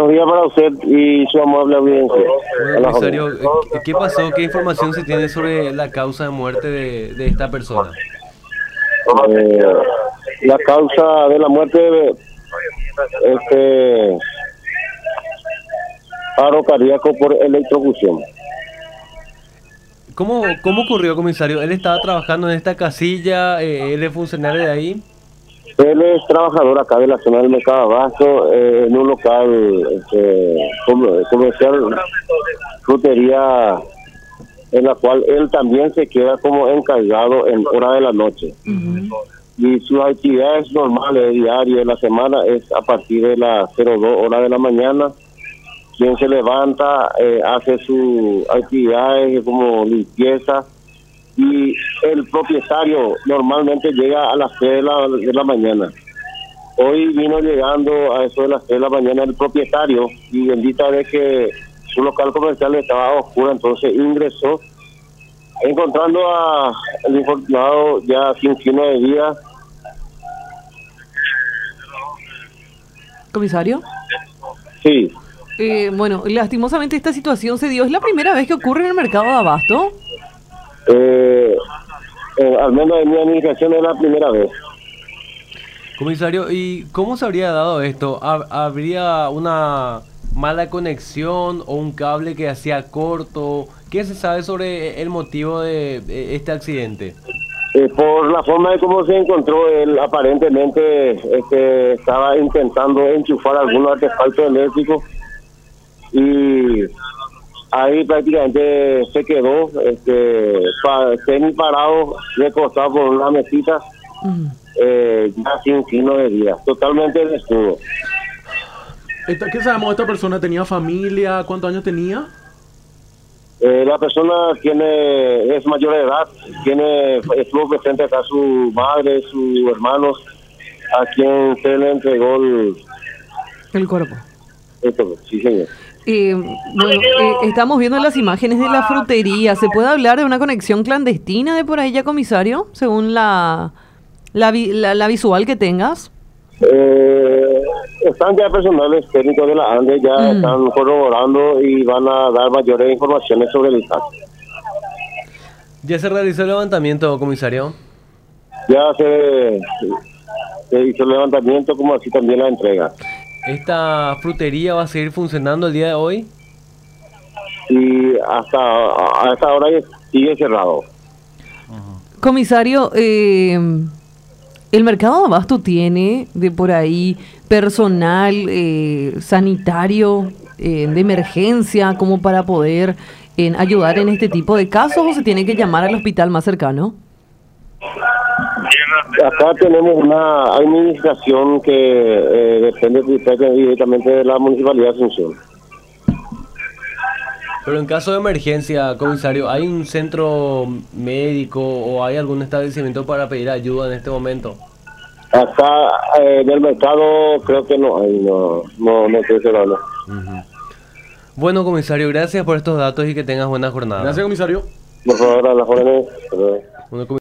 Buenos días para usted y su amable audiencia. Bueno, comisario, ¿qué pasó? ¿Qué información se tiene sobre la causa de muerte de esta persona? Eh, la causa de la muerte de paro cardíaco por electrocución. ¿Cómo ocurrió, comisario? ¿Él estaba trabajando en esta casilla? ¿Él es funcionario de ahí? Él es trabajador acá de la zona del Mercado Abasto, en un local comercial, frutería, en la cual él también se queda como encargado en hora de la noche. Y sus actividades normales diarias de la semana es a partir de las 02 horas de la mañana. Quien se levanta, hace sus actividades como limpieza, y el propietario normalmente llega a las 3 de la mañana. Hoy vino llegando a eso de las 3 de la mañana el propietario, y bendita vez que su local comercial estaba oscuro, entonces ingresó, encontrando al infortunado ya sin signo de vida. Comisario. Sí. Bueno, lastimosamente esta situación se dio. ¿Es la primera vez que ocurre en el mercado de abasto? Al menos en mi administración es la primera vez. Comisario, ¿y cómo se habría dado esto? ¿Habría una mala conexión o un cable que hacía corto? ¿Qué se sabe sobre el motivo de este accidente? Por la forma de cómo se encontró, él aparentemente estaba intentando enchufar algún artefacto eléctrico, y ahí prácticamente se quedó semi parado, recostado por una mesita, ya sin signo de vida, totalmente desnudo. ¿Qué sabemos de esta persona? ¿Tenía familia? ¿Cuántos años tenía? La persona es mayor de edad, estuvo presente acá su madre, sus hermanos, a quien se le entregó El cuerpo. Sí, señor. Bueno, estamos viendo las imágenes de la frutería. ¿Se puede hablar de una conexión clandestina de por ahí ya, comisario? Según la visual que tengas. Están ya personales técnicos de la ANDE, ya están corroborando y van a dar mayores informaciones sobre el caso. ¿Ya se realizó el levantamiento, comisario? Ya se hizo el levantamiento, como así también la entrega. ¿Esta frutería va a seguir funcionando el día de hoy? Y a esta hora sigue cerrado. Comisario, el mercado de abasto tiene de por ahí personal sanitario de emergencia como para poder ayudar en este tipo de casos, ¿o se tiene que llamar al hospital más cercano? Acá tenemos una administración que depende directamente de la Municipalidad de Asunción. Pero en caso de emergencia, comisario, ¿hay un centro médico o hay algún establecimiento para pedir ayuda en este momento? Acá en el mercado creo que no hay, no estoy seguro. Bueno, comisario, gracias por estos datos y que tengas buena jornada. Gracias, comisario. Por favor, a las jóvenes. Bueno,